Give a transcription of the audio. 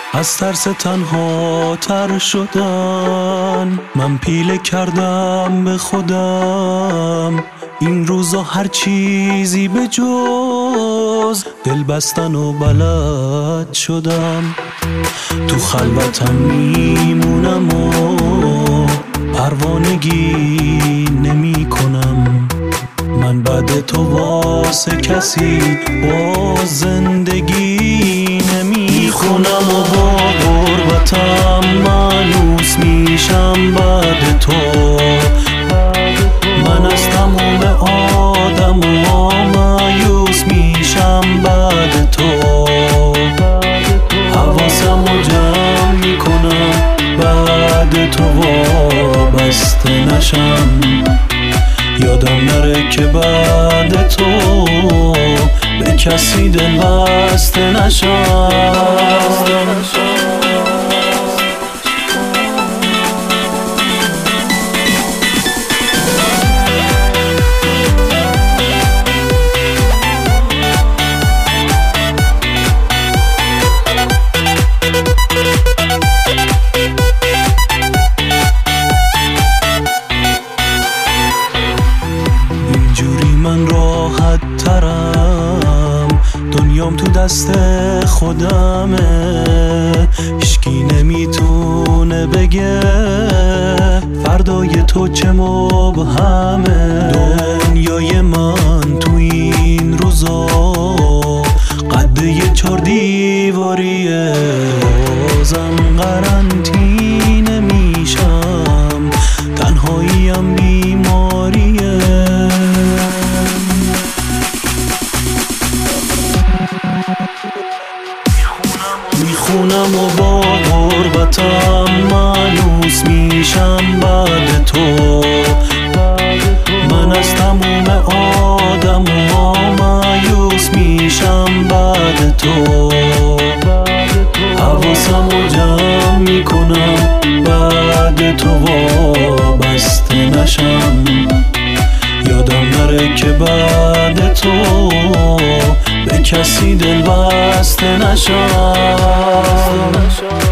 از ترس تنها تر شدن من پیله کردم به خودم. این روزا هر چیزی به جز دل بستن و بلد شدم. تو خلوتم میمونم و پروانگی نمی کنم. من بعد تو واسه کسی با زندگی نمی خونم و با غربتم مانوس میشم بعد تو. من از تموم آدم و مایوس میشم بعد تو. حواسم رو جمع میکنم بعد تو وابسته نشم. یادم نره که بعد تو به کسی دل بسته نشم. من راحت ترم، دنیام تو دست خودمه. هیچکی نمیتونه بگه فردای تو چه مبهمه. دنیای من تو این روزا قد یه 4 دیواریه. بازم قرنطینه میشم، تنهاییم بیماریه. میخونم و با غربتم مانوس میشم بعد تو. من از تموم آدم و مایوس میشم بعد تو. حواسم رو جمع میکنم بعد تو وابسته نشم. یادم نره که بعد تو به کسی دل بسته نشم.